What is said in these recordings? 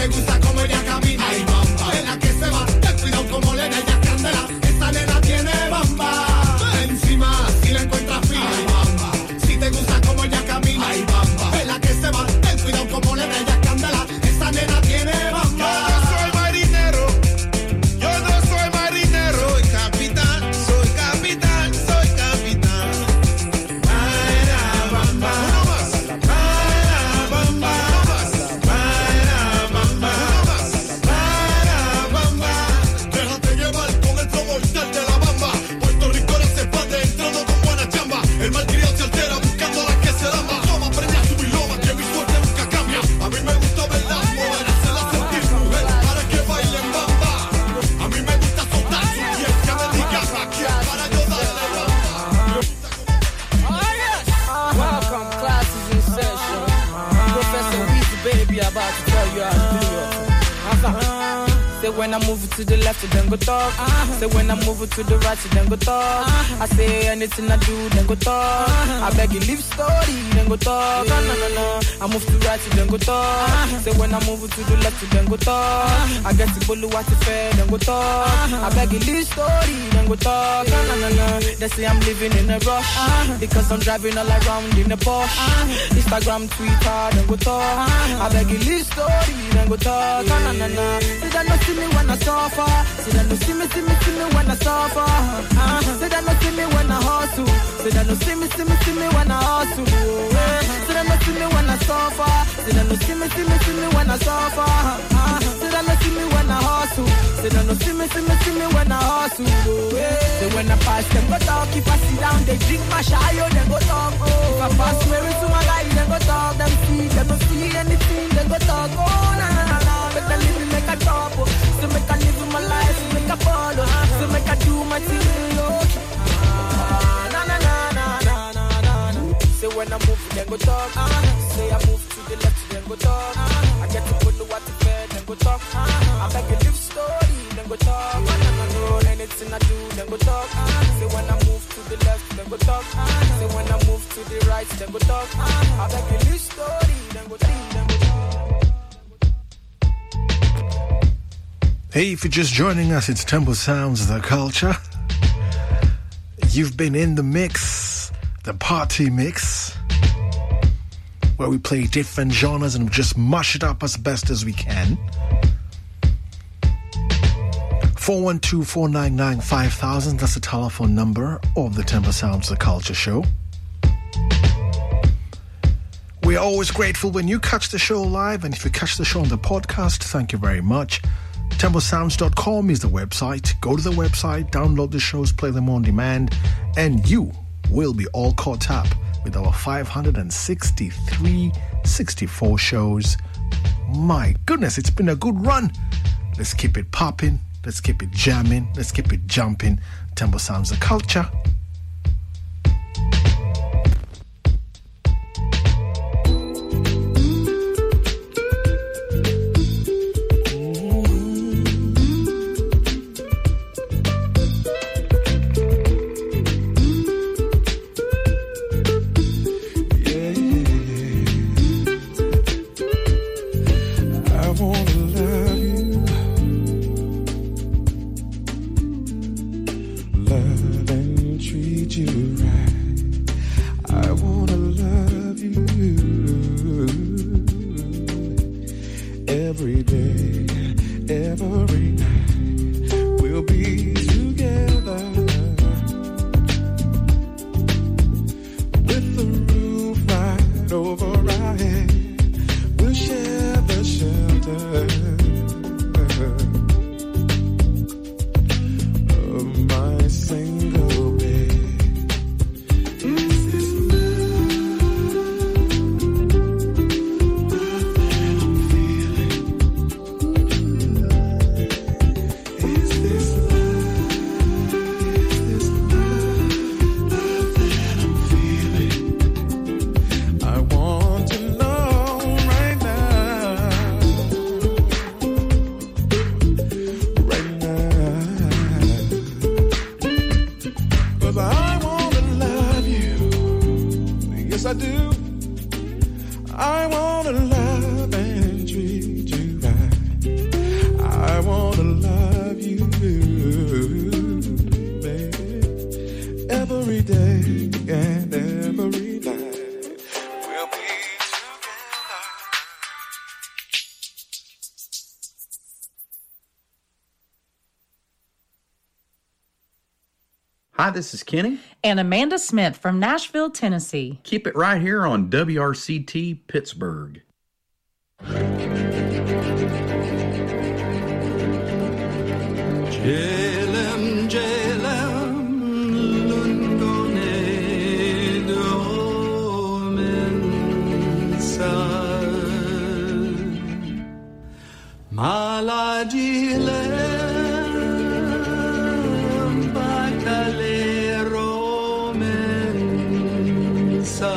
te gusta como ella camina, ay bamba, de la que se va, ten cuidado como le da ella candela, esta nena tiene bamba, encima si la encuentras fina, ay bamba, si te gusta como ella camina, ay bamba, de la que se va, ten cuidado como le da ella candela, esta nena tiene bamba. Yo no soy marinero, soy capitán, soy capitán, soy capitán. Para bamba, para bamba, para bamba, para bamba. Déjate llevar con el flow mortal de la bamba. Puerto Rico no se expande entrando con buena chamba. El malcriado se altera buscando la que se lama. Toma, preña su biloma, que mi suerte nunca cambia. A mí me gusta verla mover, hacerla sentir mujer, para que bailen bamba. A mí me gusta soltar su piel, que me diga Raquel, para yo darle bamba. Welcome, classes in session. Professor Weezy, baby, about to tell you how to do your Say when I move it to the left, you then go talk. Say when I move it to the right, you then go talk. I say anything I do, then go talk. I beg you leave story, then go talk. No. I move to right, you then go talk. Say when I move it to the left, you then go talk. I get to bolu what you fair, then go talk. I beg you leave story, then go talk. No. They say I'm living in a rush because I'm driving all around in a Porsche. Instagram, Twitter, then go talk. I beg you leave story, then go talk. No. Say that no see me when I suffer. Say that no see me when I suffer. Say that no see me when I hustle. Say that no see me when I hustle. Say that no see me when I suffer. Say that no see me when I suffer. Say that no see me when I hustle. Say that no see me when I hustle. Say when I pass them go talk. If I sit down they drink my shayo then go talk. If I pass Mary to my guy then go talk. Them don't see anything then go talk. Oh na. Make a living, make a drop. So make a live my life, make a follow. So make a do my thing. Na. Say when I move, then go talk. Say I move to the left, then go talk. I get to follow what you fair, then go talk. I beg you live story, then go talk. No, anything I do, then go talk. Say when I move to the left, then go talk. Say when I move to the right, then go talk. I beg you live story, then go talk. Hey, if you're just joining us, it's Temple Sounds, the culture. You've been in the mix, the party mix, where we play different genres and just mush it up as best as we can. 412-499-5000, that's the telephone number of the Temple Sounds, the culture show. We're always grateful when you catch the show live, and if you catch the show on the podcast, thank you very much. TempleSounds.com is the website. Go to the website, download the shows, play them on demand, and you will be all caught up with our 564 shows. My goodness, it's been a good run. Let's keep it popping. Let's keep it jamming. Let's keep it jumping. Temple Sounds, the culture. Hi, this is Kenny. And Amanda Smith from Nashville, Tennessee. Keep it right here on WRCT Pittsburgh. Jalem, Jalem, Lungone Domensa Maladilem Bacalero Mensa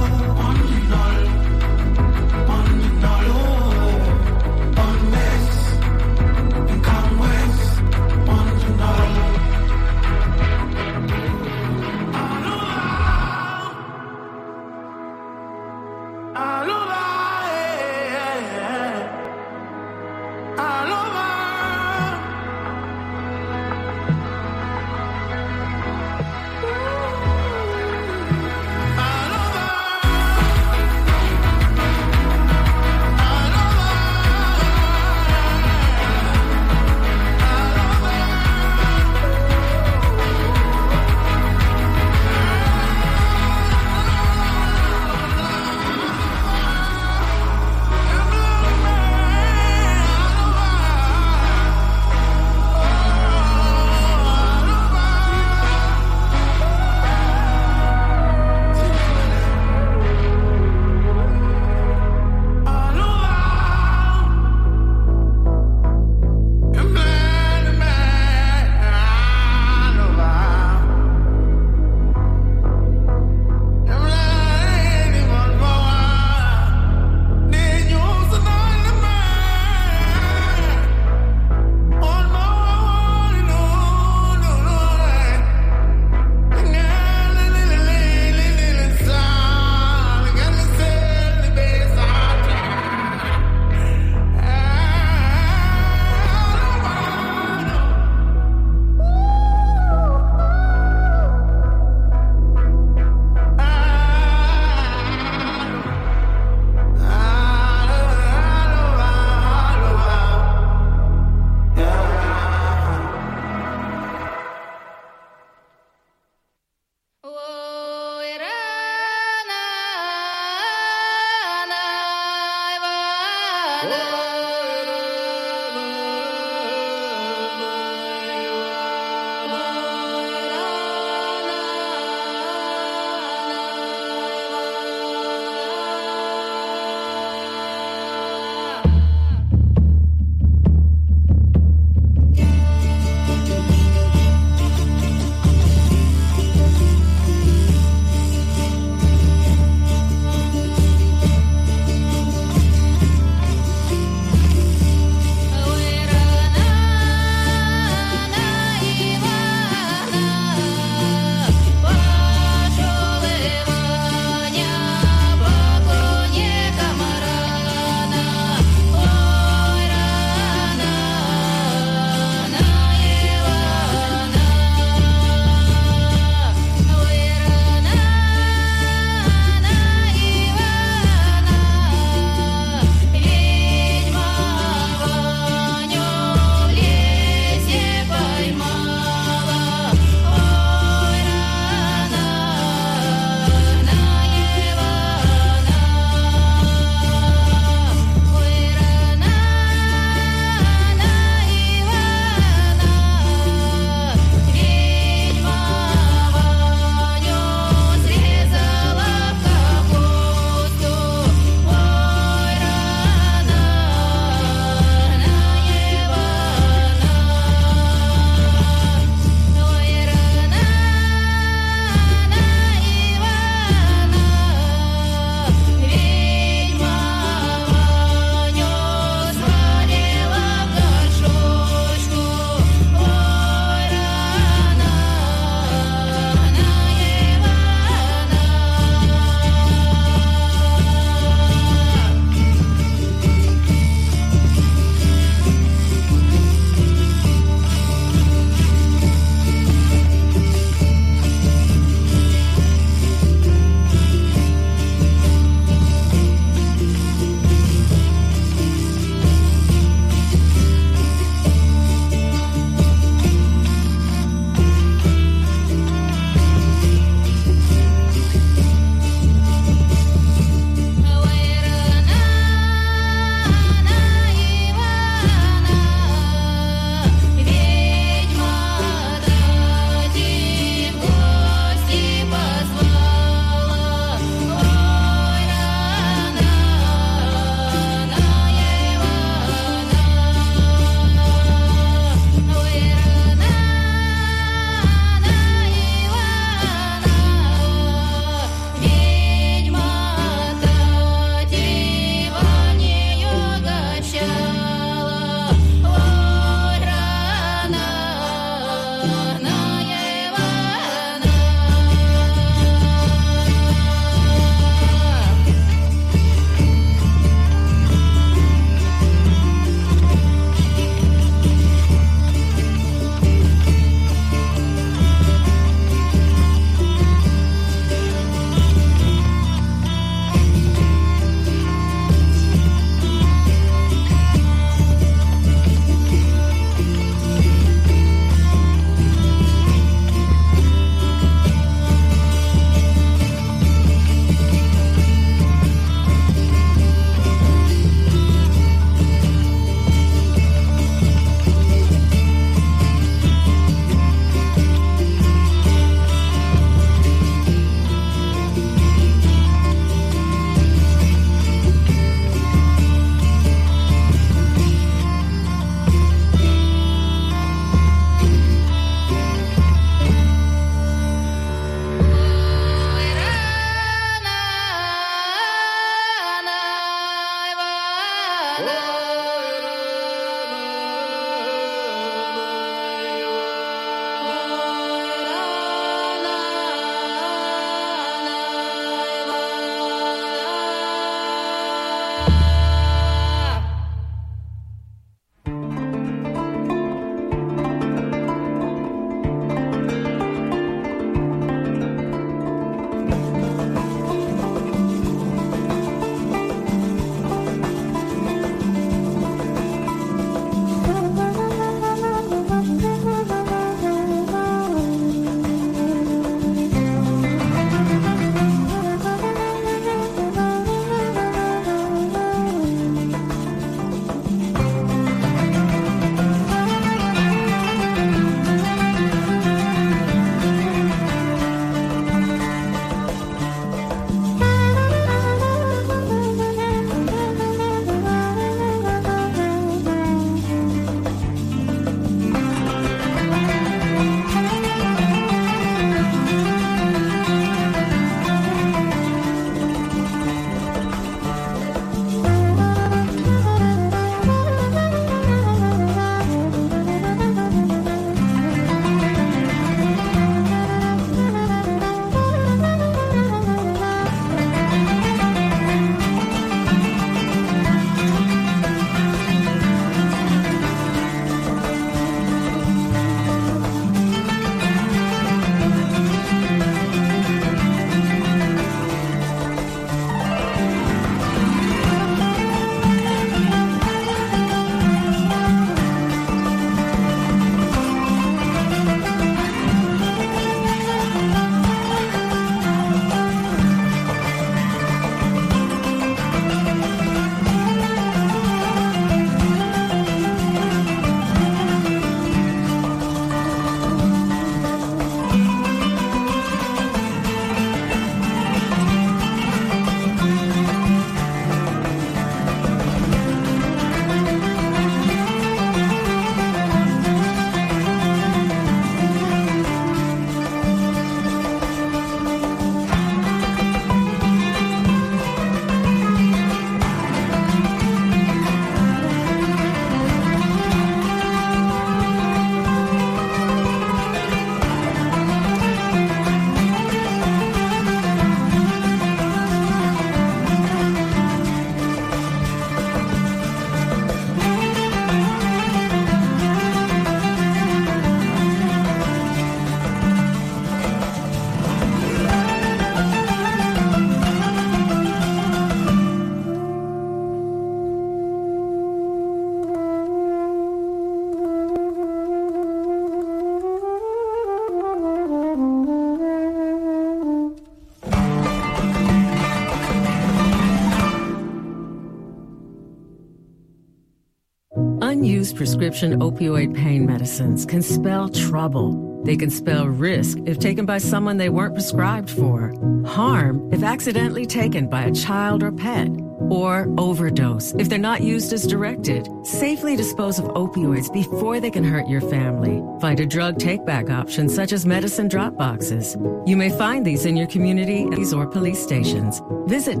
Unused prescription opioid pain medicines can spell trouble. They can spell risk if taken by someone they weren't prescribed for, harm if accidentally taken by a child or pet, or overdose if they're not used as directed. Safely dispose of opioids before they can hurt your family. Find a drug take-back option such as medicine drop boxes. You may find these in your communities or police stations. Visit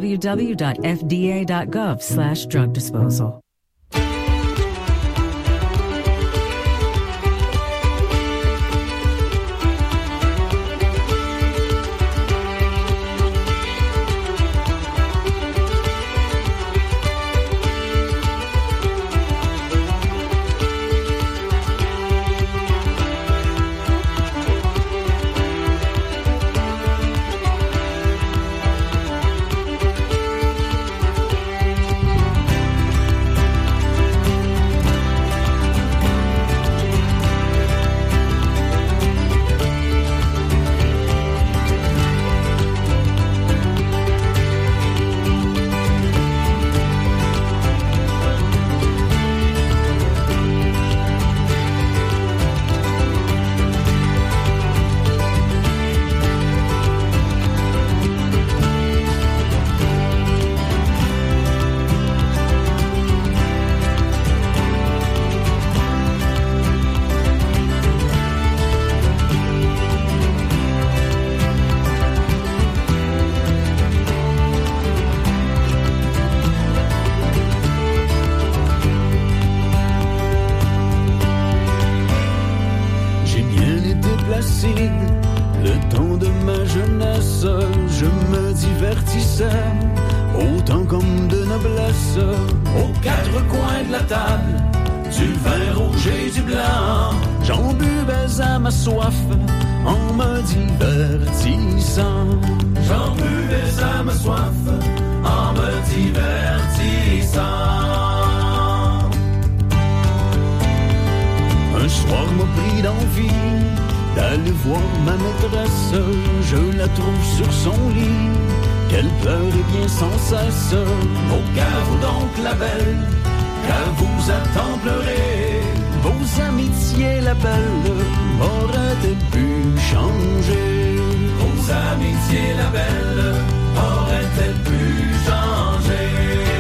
www.fda.gov/drug disposal. Le temps de ma jeunesse, je me divertissais, autant comme de noblesse, aux quatre coins de la table, du vin rouge et du blanc. J'en buvais à ma soif, en me divertissant. J'en buvais à ma soif, en me divertissant. Un soir m'a pris d'envie d'aller voir ma maîtresse, je la trouve sur son lit, qu'elle pleure et bien sans cesse. Oh, qu'à vous donc la belle, qu'à vous attend pleurer, vos amitiés la belle, auraient-elles pu changer? Vos amitiés la belle, auraient-elles pu changer?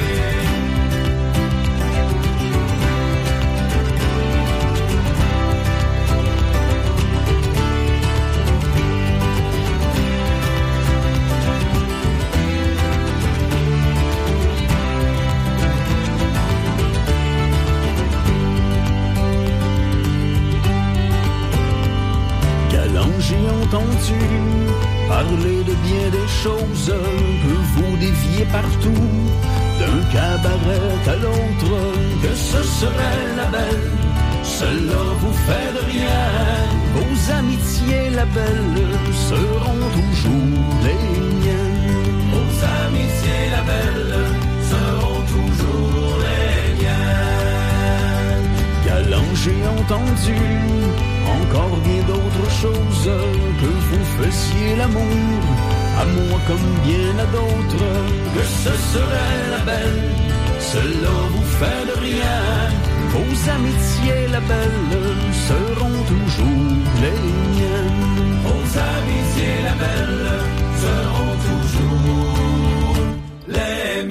J'ai entendu parler de bien des choses que vous déviez partout, d'un cabaret à l'autre, que ce serait la belle, cela vous fait de rien. Vos amitiés la belle seront toujours les miennes. Vos amitiés la belle seront toujours les miennes. Galant, j'ai entendu encore bien d'autres choses, que vous fassiez l'amour à moi comme bien à d'autres, que ce serait la belle, cela vous fait de rien. Vos amitiés la belle seront toujours les miennes. Vos amitiés la belle seront toujours les miennes.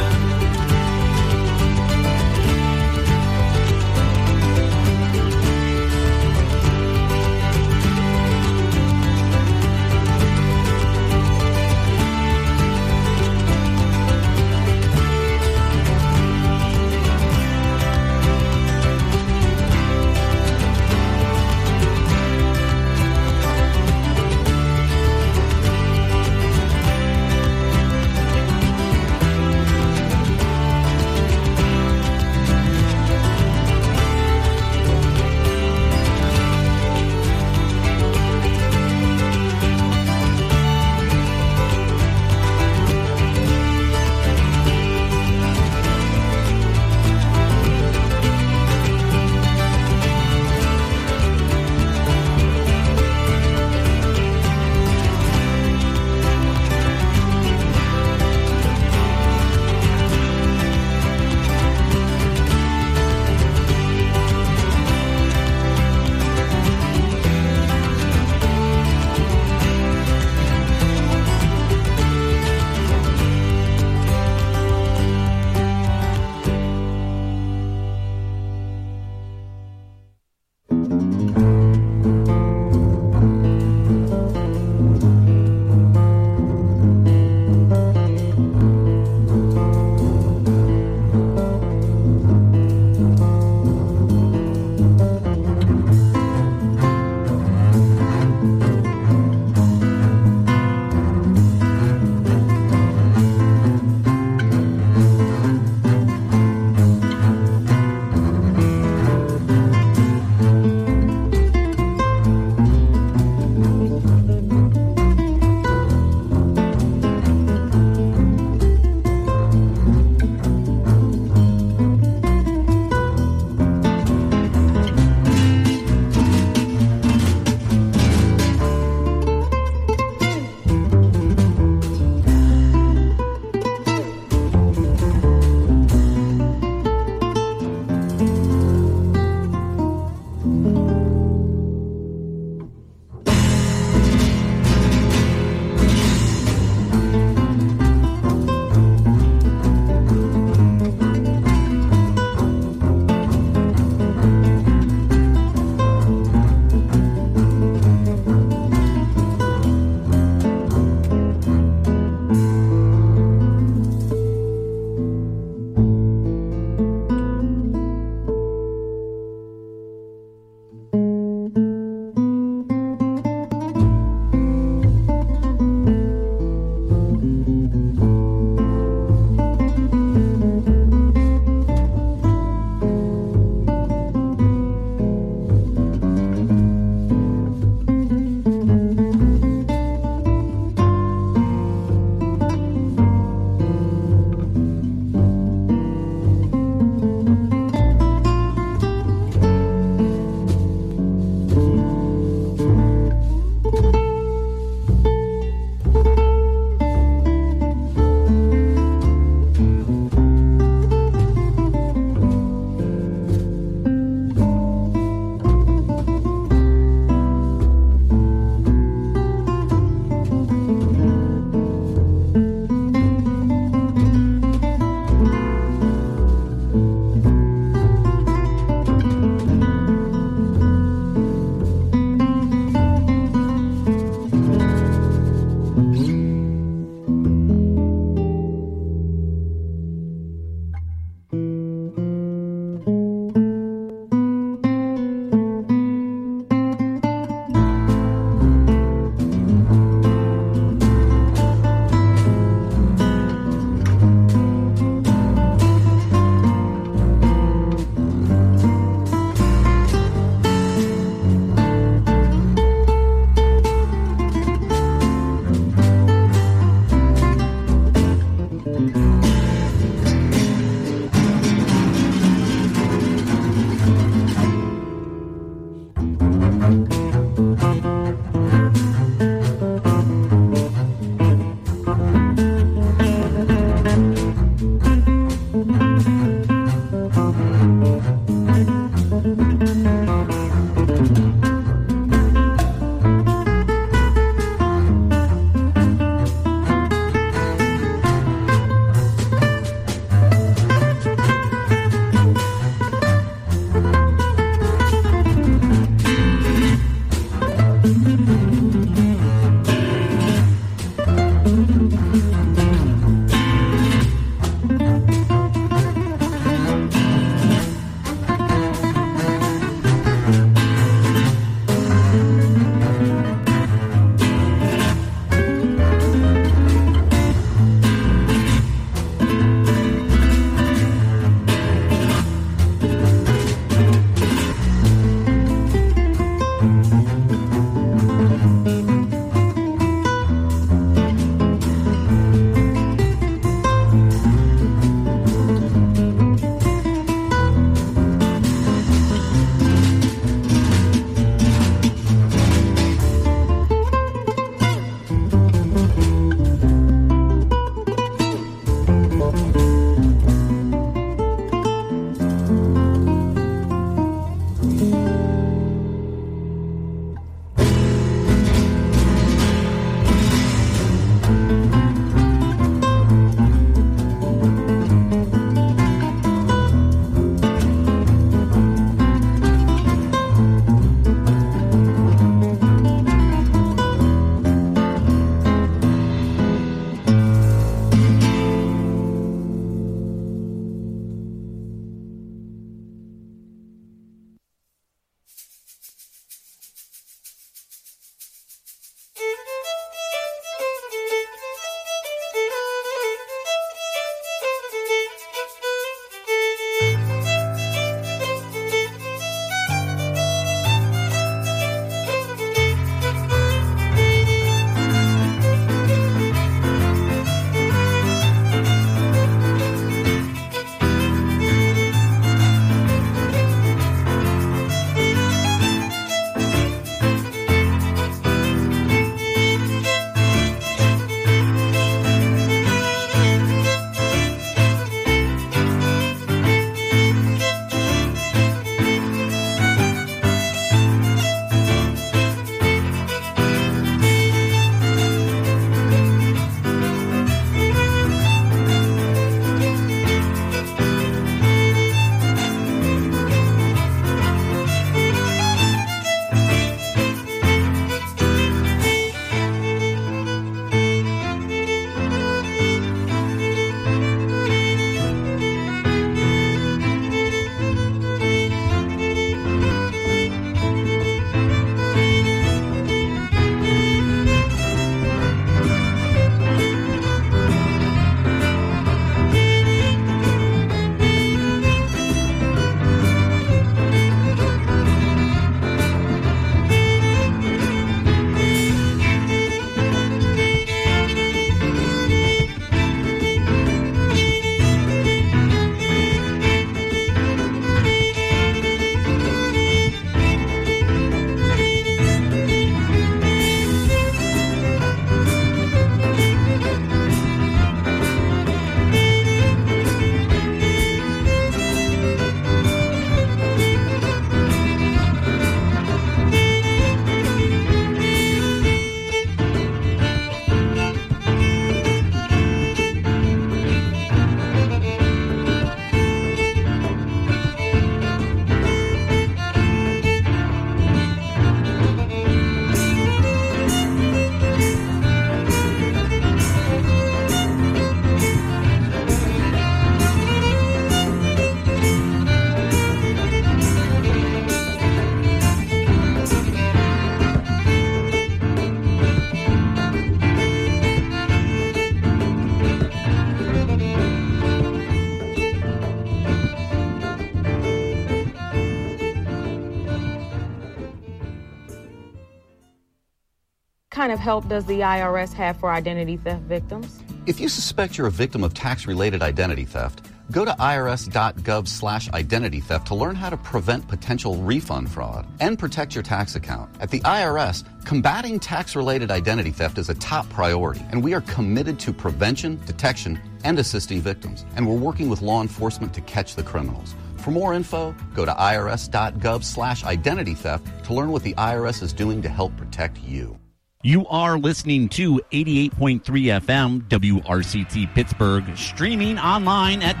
kind of help does the IRS have for identity theft victims? If you suspect you're a victim of tax-related identity theft, go to irs.gov/identity theft to learn how to prevent potential refund fraud and protect your tax account. At the IRS, combating tax-related identity theft is a top priority, and we are committed to prevention, detection, and assisting victims. And we're working with law enforcement to catch the criminals. For more info, go to irs.gov/identity theft to learn what the IRS is doing to help protect you. You are listening to 88.3 FM WRCT Pittsburgh, streaming online at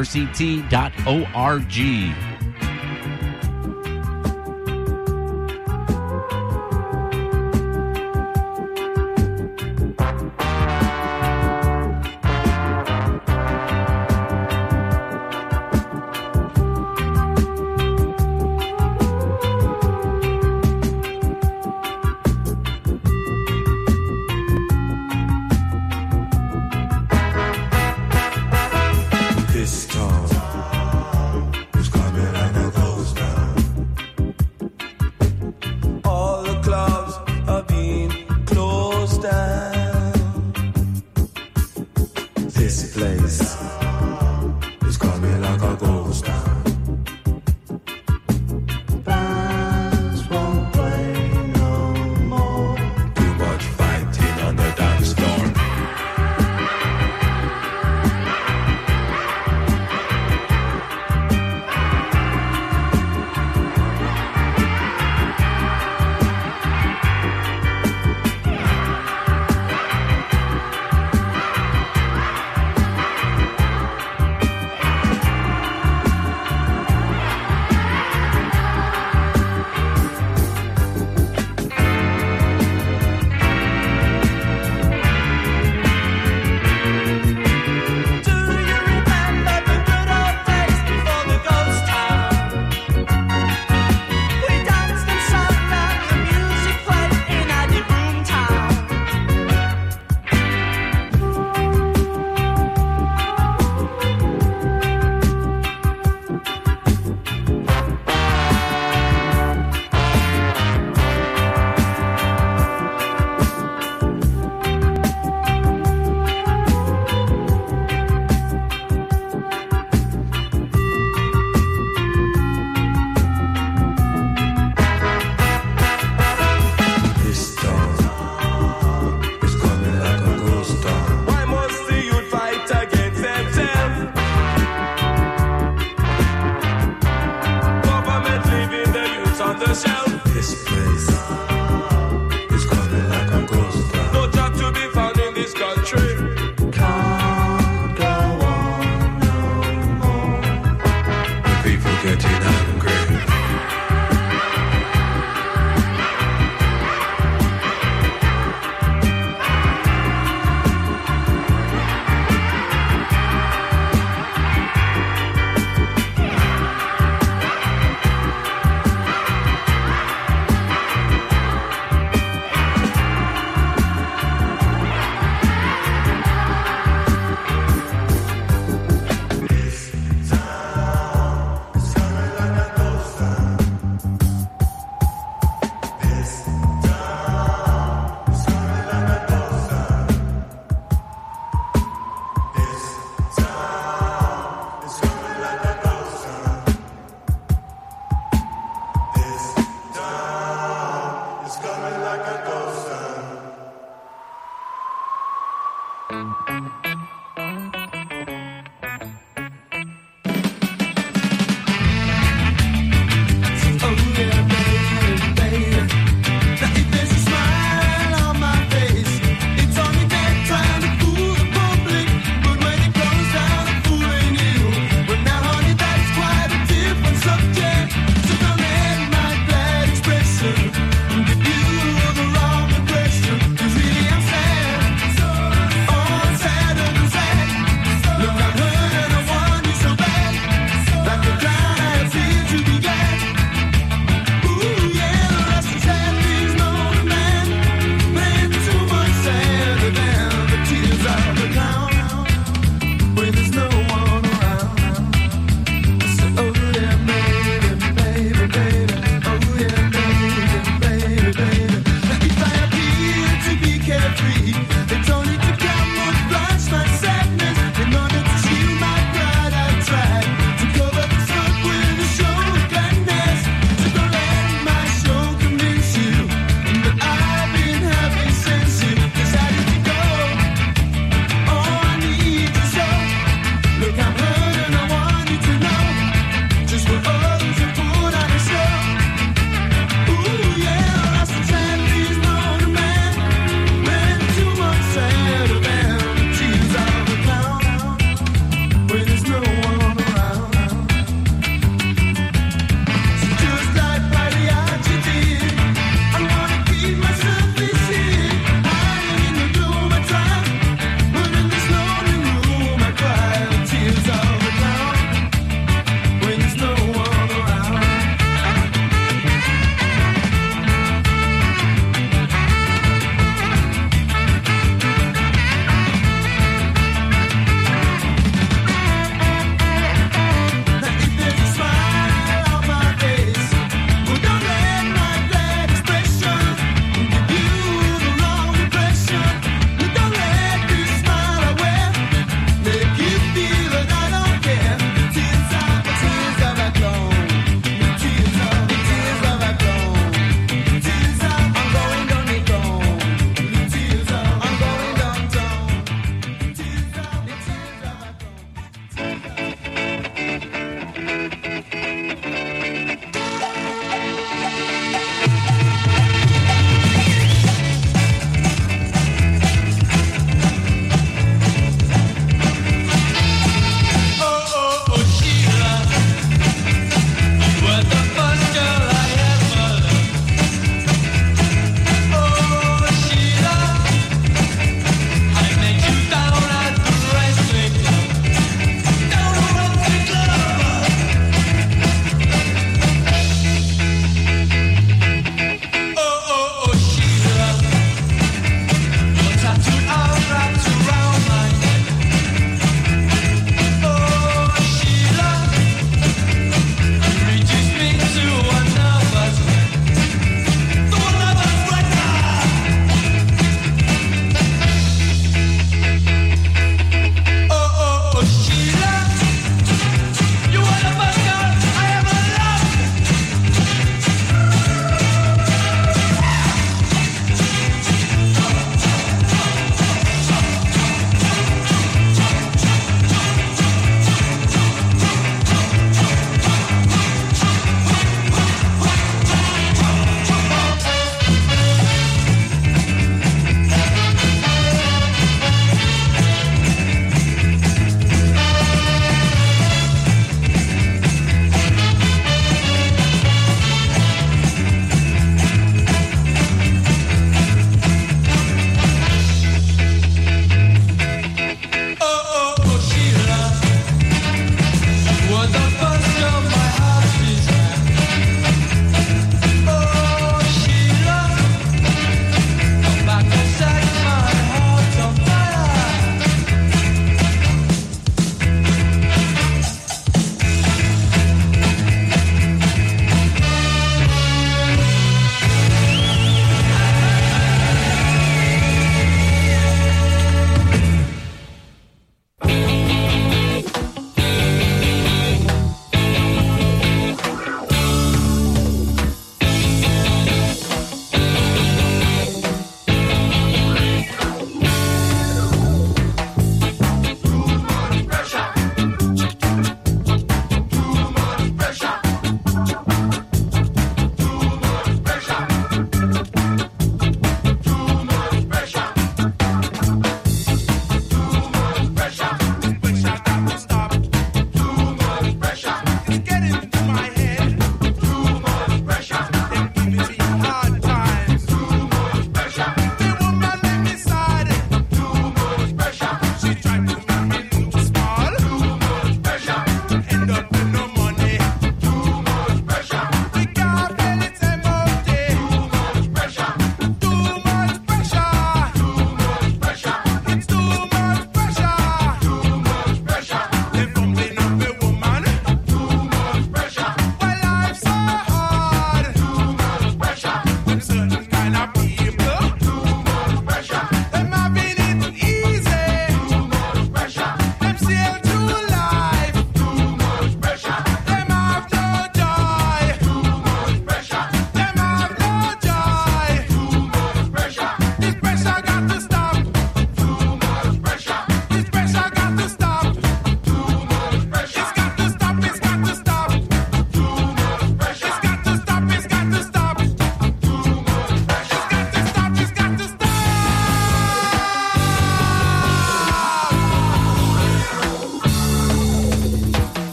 WRCT.org.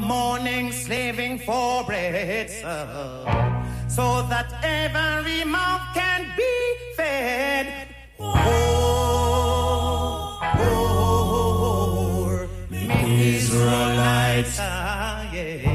morning slaving for bread, so that every mouth can be fed. Israelites, yeah.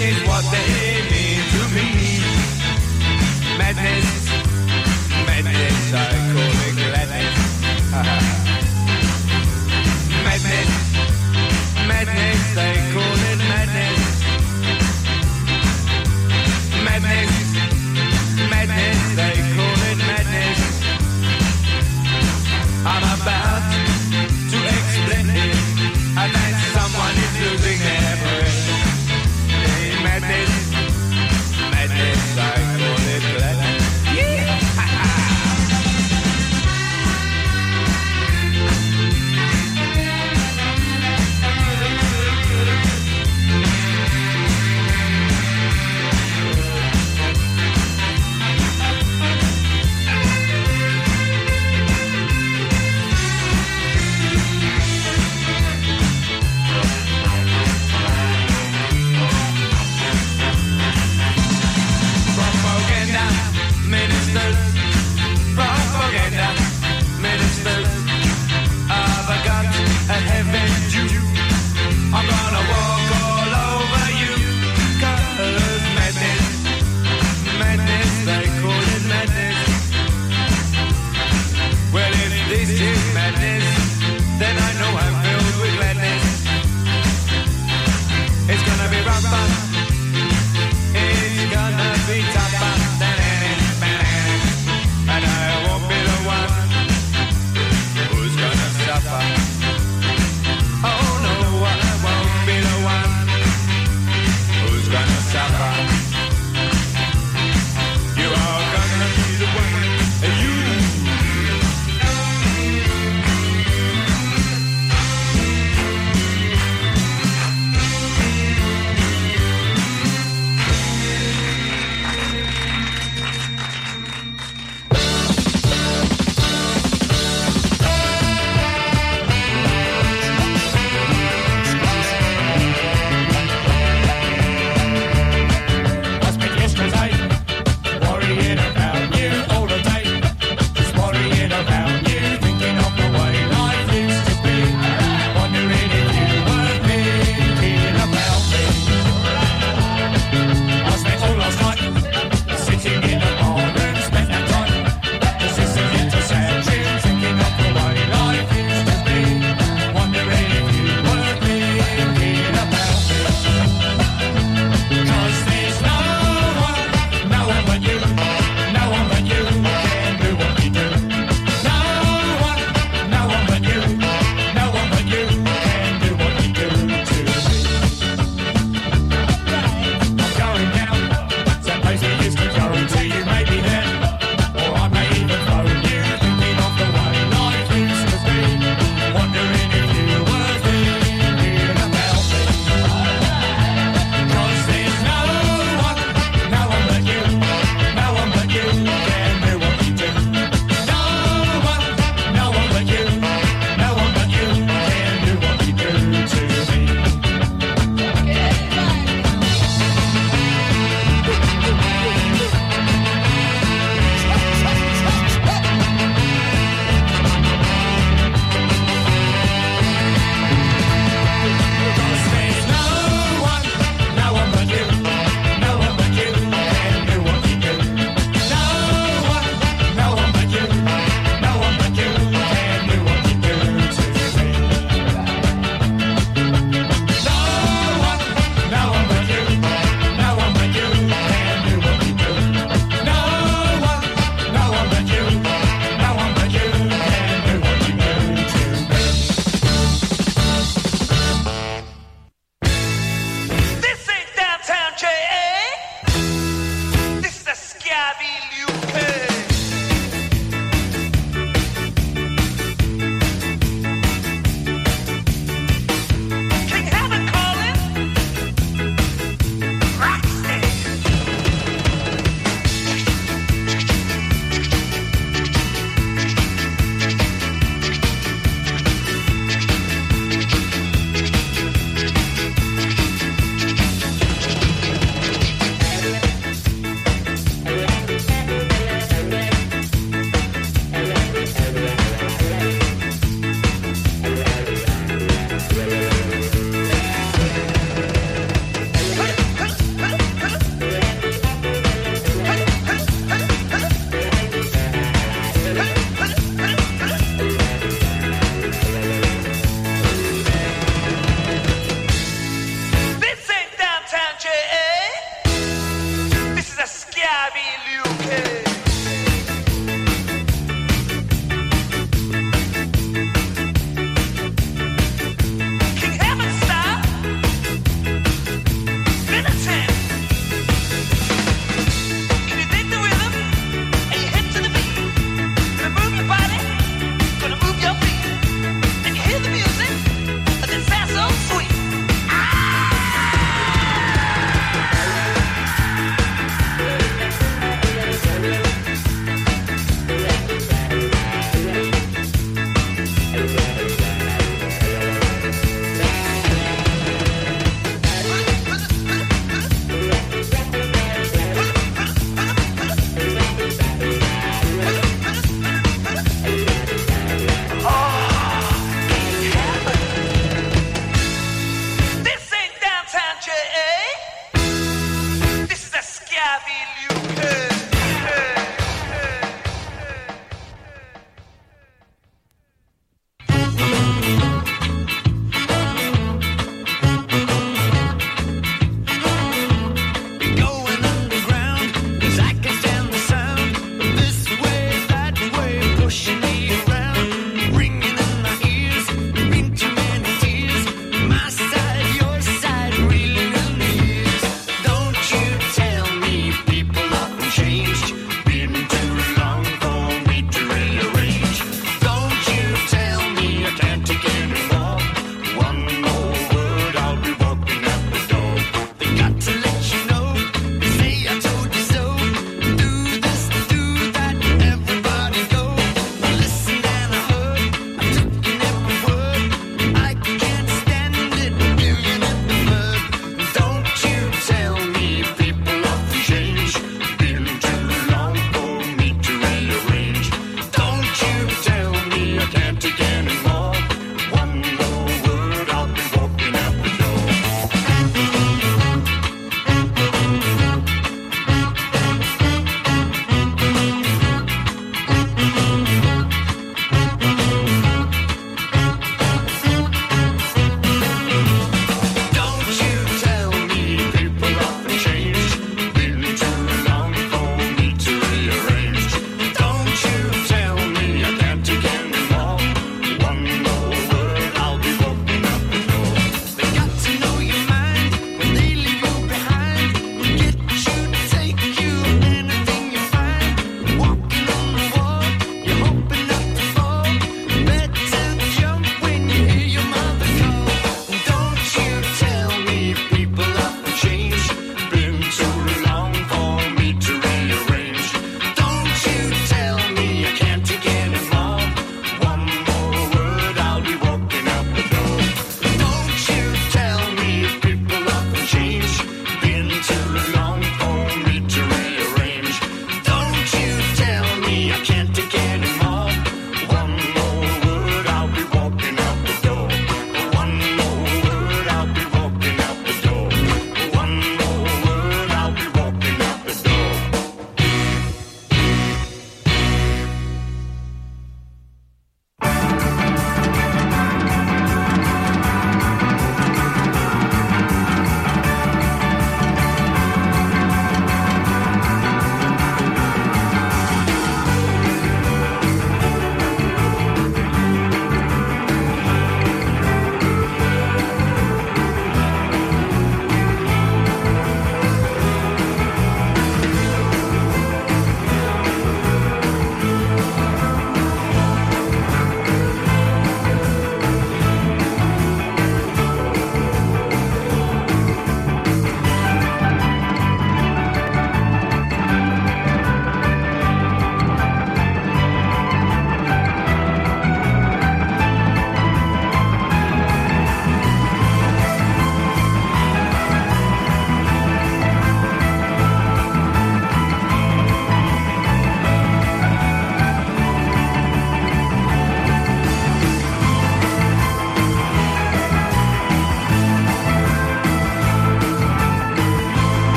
is what they mean to me. Madness, madness, I call it gladness. Madness, madness, they call it madness. Madness, madness, they call it madness. I'm about to explain it, and then someone is losing their breath. Hey, madness, madness, I call it gladness. Yeah! I'm gonna walk all over you, 'cause madness, madness, they call it madness. Well, if this is madness, then I know I'm filled with gladness. It's gonna be rougher, it's gonna be tougher, and I won't be the one who's gonna suffer. Oh no, I won't be the one who's gonna suffer. You are gonna be the one, and you.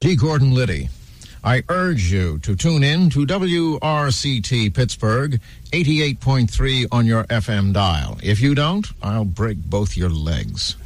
D. Gordon Liddy. I urge you to tune in to WRCT Pittsburgh, 88.3 on your FM dial. If you don't, I'll break both your legs.